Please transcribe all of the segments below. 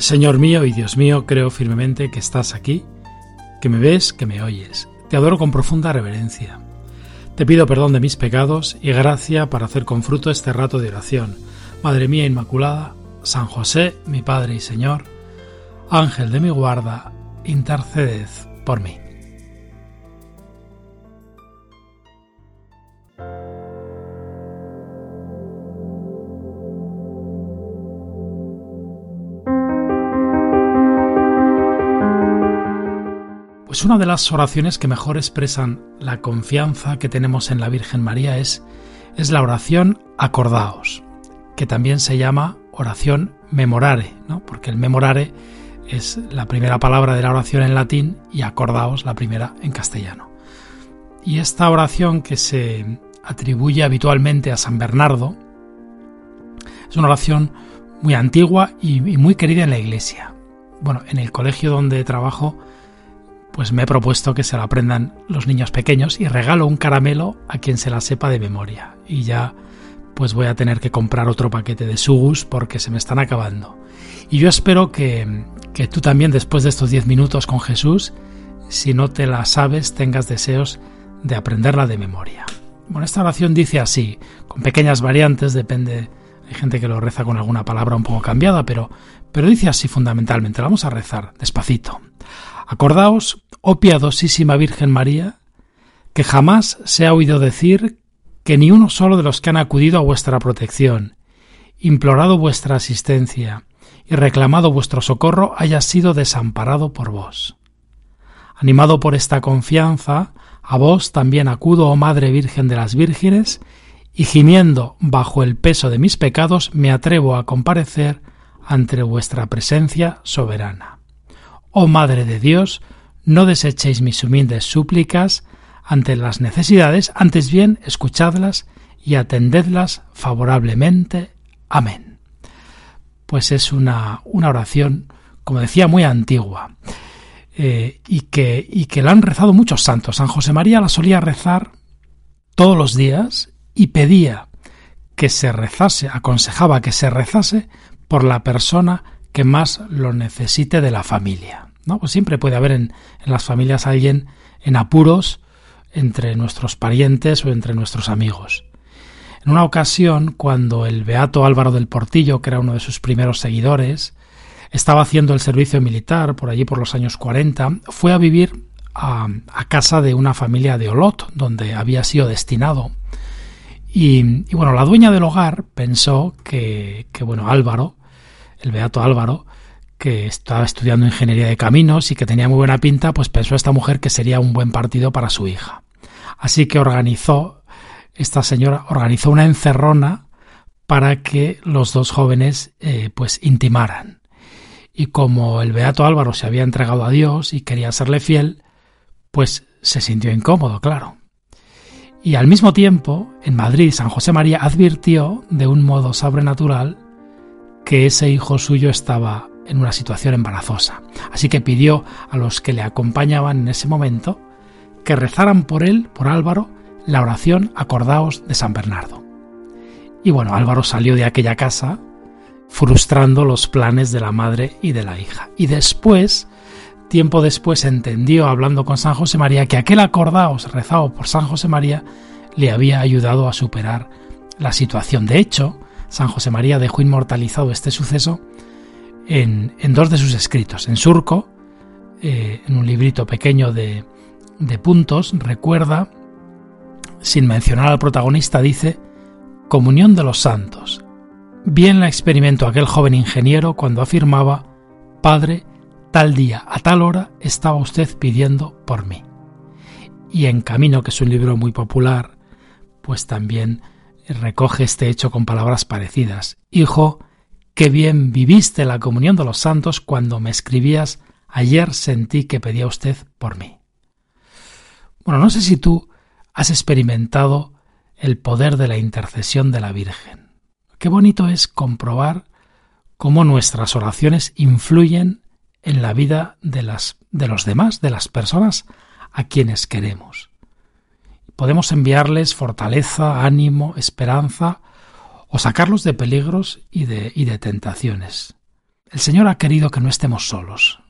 Señor mío y Dios mío, creo firmemente que estás aquí, que me ves, que me oyes. Te adoro con profunda reverencia. Te pido perdón de mis pecados y gracia para hacer con fruto este rato de oración. Madre mía Inmaculada, San José, mi Padre y Señor, Ángel de mi guarda, interceded por mí. Pues una de las oraciones que mejor expresan la confianza que tenemos en la Virgen María es la oración acordaos, que también se llama oración memorare, ¿no? Porque el memorare es la primera palabra de la oración en latín y acordaos la primera en castellano. Y esta oración, que se atribuye habitualmente a San Bernardo, es una oración muy antigua y muy querida en la Iglesia. Bueno, en el colegio donde trabajo, pues me he propuesto que se la aprendan los niños pequeños y regalo un caramelo a quien se la sepa de memoria. Y ya pues voy a tener que comprar otro paquete de Sugus porque se me están acabando. Y yo espero que tú también, después de estos 10 minutos con Jesús, si no te la sabes, tengas deseos de aprenderla de memoria. Bueno, esta oración dice así, con pequeñas variantes, depende, hay gente que lo reza con alguna palabra un poco cambiada, pero dice así fundamentalmente. La vamos a rezar despacito. Acordaos, oh piadosísima Virgen María, que jamás se ha oído decir que ni uno solo de los que han acudido a vuestra protección, implorado vuestra asistencia y reclamado vuestro socorro haya sido desamparado por vos. Animado por esta confianza, a vos también acudo, oh Madre Virgen de las Vírgenes, y gimiendo bajo el peso de mis pecados me atrevo a comparecer ante vuestra presencia soberana. Oh Madre de Dios, no desechéis mis humildes súplicas ante las necesidades, antes bien escuchadlas y atendedlas favorablemente. Amén. Pues es una oración, como decía, muy antigua y que la han rezado muchos santos. San José María la solía rezar todos los días y pedía que se rezase, aconsejaba que se rezase por la persona que más lo necesite de la familia, ¿no? Pues siempre puede haber en las familias alguien en apuros entre nuestros parientes o entre nuestros amigos. En una ocasión, cuando el beato Álvaro del Portillo, que era uno de sus primeros seguidores, estaba haciendo el servicio militar por allí por los años 40, fue a vivir a casa de una familia de Olot, donde había sido destinado. Y bueno, la dueña del hogar pensó que Álvaro, el beato Álvaro, que estaba estudiando ingeniería de caminos y que tenía muy buena pinta, pues pensó esta mujer que sería un buen partido para su hija. Así que esta señora organizó una encerrona para que los dos jóvenes pues intimaran. Y como el beato Álvaro se había entregado a Dios y quería serle fiel, pues se sintió incómodo, claro. Y al mismo tiempo, en Madrid, San José María advirtió de un modo sobrenatural que ese hijo suyo estaba en una situación embarazosa. Así que pidió a los que le acompañaban en ese momento que rezaran por él, por Álvaro, la oración Acordaos de San Bernardo. Y bueno, Álvaro salió de aquella casa frustrando los planes de la madre y de la hija. Y después, tiempo después, entendió, hablando con San José María, que aquel Acordaos rezado por San José María le había ayudado a superar la situación. De hecho, San José María dejó inmortalizado este suceso en dos de sus escritos. En Surco, en un librito pequeño de puntos, recuerda, sin mencionar al protagonista, dice: Comunión de los santos. Bien la experimentó aquel joven ingeniero cuando afirmaba: Padre, tal día, a tal hora, estaba usted pidiendo por mí. Y En Camino, que es un libro muy popular, pues también recoge este hecho con palabras parecidas. Hijo, qué bien viviste la comunión de los santos cuando me escribías: ayer sentí que pedía usted por mí. Bueno, no sé si tú has experimentado el poder de la intercesión de la Virgen. Qué bonito es comprobar cómo nuestras oraciones influyen en la vida de los demás, de las personas a quienes queremos. Podemos enviarles fortaleza, ánimo, esperanza o sacarlos de peligros y de tentaciones. el Señor ha querido que no estemos solos.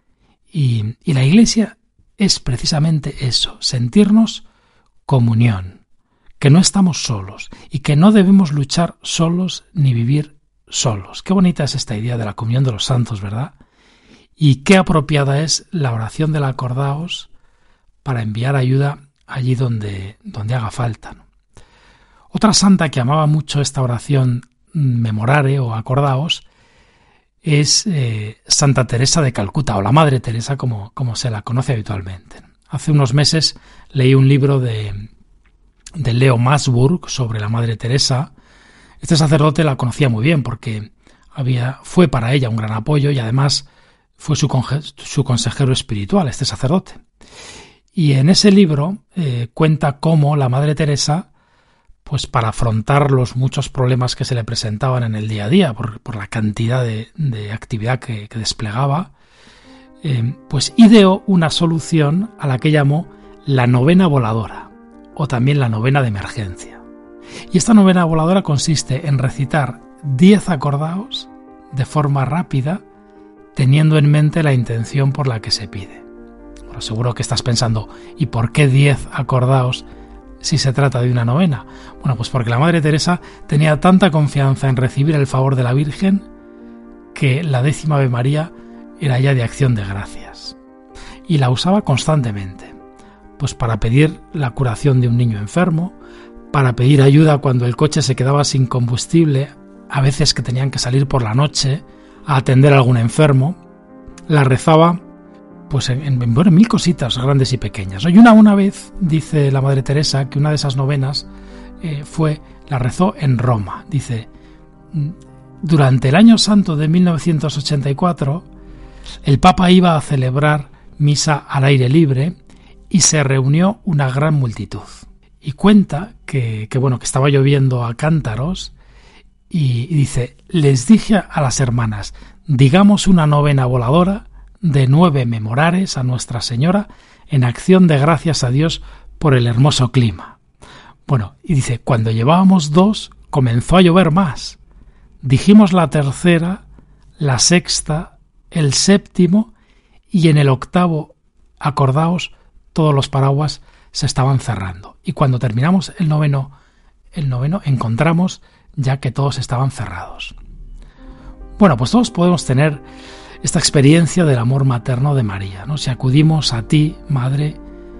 Y la Iglesia es precisamente eso, sentirnos comunión, que no estamos solos y que no debemos luchar solos ni vivir solos. Qué bonita es esta idea de la comunión de los santos, ¿verdad? Y qué apropiada es la oración del acordaos para enviar ayuda allí donde haga falta, ¿no? Otra santa que amaba mucho esta oración memorare o acordaos es Santa Teresa de Calcuta, o la Madre Teresa como se la conoce habitualmente. Hace unos meses leí un libro de Leo Masburg sobre la Madre Teresa. Este sacerdote la conocía muy bien porque fue para ella un gran apoyo y además fue su consejero espiritual, este sacerdote. Y en ese libro cuenta cómo la Madre Teresa, pues para afrontar los muchos problemas que se le presentaban en el día a día por la cantidad de actividad que desplegaba, pues ideó una solución a la que llamó la novena voladora, o también la novena de emergencia. Y esta novena voladora consiste en recitar 10 acordaos de forma rápida, teniendo en mente la intención por la que se pide. Bueno, seguro que estás pensando, ¿y por qué 10 acordaos si se trata de una novena? Bueno, pues porque la Madre Teresa tenía tanta confianza en recibir el favor de la Virgen que la 10ª Ave María era ya de acción de gracias. Y la usaba constantemente, pues para pedir la curación de un niño enfermo, para pedir ayuda cuando el coche se quedaba sin combustible, a veces que tenían que salir por la noche a atender a algún enfermo. La rezaba pues en 1000 cositas grandes y pequeñas, ¿no? Y una vez dice la Madre Teresa que una de esas novenas la rezó en Roma. Dice, durante el año santo de 1984, el Papa iba a celebrar misa al aire libre y se reunió una gran multitud. Y cuenta que estaba lloviendo a cántaros y dice, les dije a las hermanas, digamos una novena voladora de 9 memorares a Nuestra Señora en acción de gracias a Dios por el hermoso clima. Bueno, y dice, cuando llevábamos 2, comenzó a llover más. Dijimos la 3ª, la 6ª, el 7º y en el 8º, acordaos, todos los paraguas se estaban cerrando. Y cuando terminamos el noveno encontramos ya que todos estaban cerrados. Bueno, pues todos podemos tener esta experiencia del amor materno de María, ¿no? Si acudimos a ti, Madre,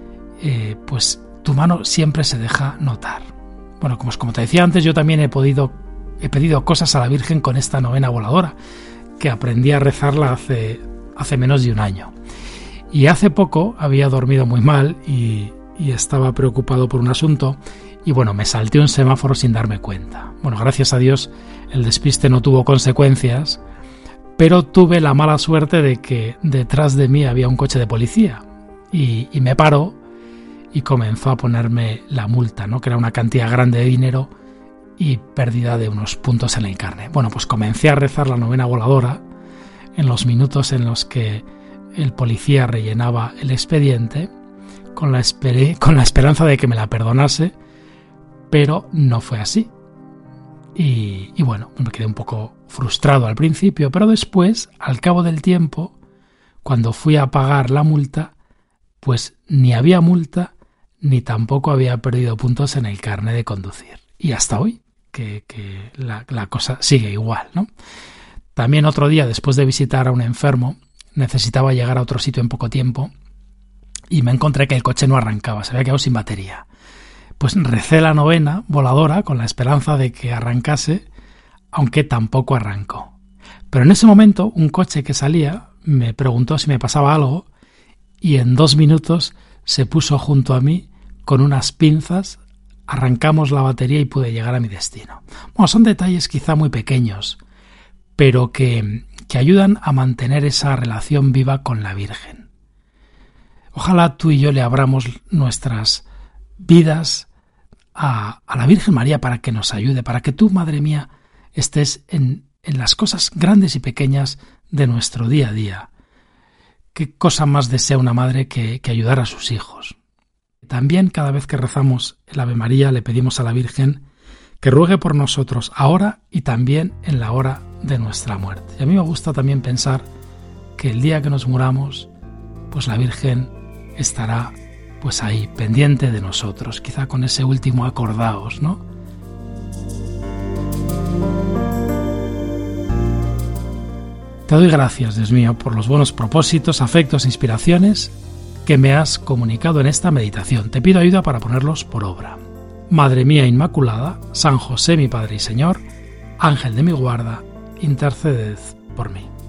pues tu mano siempre se deja notar. Bueno, como te decía antes, yo también he pedido cosas a la Virgen con esta novena voladora, que aprendí a rezarla hace menos de un año. Y hace poco había dormido muy mal y estaba preocupado por un asunto y bueno, me salté un semáforo sin darme cuenta. Bueno, gracias a Dios el despiste no tuvo consecuencias, pero tuve la mala suerte de que detrás de mí había un coche de policía y me paró y comenzó a ponerme la multa, ¿no? Que era una cantidad grande de dinero y pérdida de unos puntos en el carné. Bueno, pues comencé a rezar la novena voladora en los minutos en los que el policía rellenaba el expediente con la esperanza de que me la perdonase, pero no fue así. Y bueno, me quedé un poco frustrado al principio, pero después, al cabo del tiempo, cuando fui a pagar la multa, pues ni había multa ni tampoco había perdido puntos en el carnet de conducir. Y hasta hoy, que la cosa sigue igual, ¿no? También otro día, después de visitar a un enfermo, necesitaba llegar a otro sitio en poco tiempo y me encontré que el coche no arrancaba, se había quedado sin batería. Pues recé la novena voladora con la esperanza de que arrancase, aunque tampoco arrancó. Pero en ese momento un coche que salía me preguntó si me pasaba algo y en 2 minutos se puso junto a mí con unas pinzas, arrancamos la batería y pude llegar a mi destino. Bueno, son detalles quizá muy pequeños, pero que ayudan a mantener esa relación viva con la Virgen. Ojalá tú y yo le abramos nuestras vidas a la Virgen María para que nos ayude, para que tú, Madre mía, estés en las cosas grandes y pequeñas de nuestro día a día. ¿Qué cosa más desea una madre que ayudar a sus hijos? También cada vez que rezamos el Ave María le pedimos a la Virgen que ruegue por nosotros ahora y también en la hora de nuestra muerte. Y a mí me gusta también pensar que el día que nos muramos, pues la Virgen estará pues ahí, pendiente de nosotros, quizá con ese último acordaos, ¿no? Te doy gracias, Dios mío, por los buenos propósitos, afectos e inspiraciones que me has comunicado en esta meditación. Te pido ayuda para ponerlos por obra. Madre mía Inmaculada, San José mi Padre y Señor, Ángel de mi guarda, interceded por mí.